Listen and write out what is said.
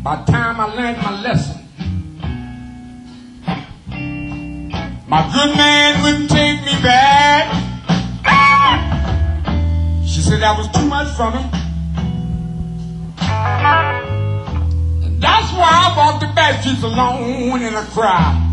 By the time I learned my lesson, my good man wouldn't take me back. She said that was too much from him. And that's why I walked the back streets alone in a crowd.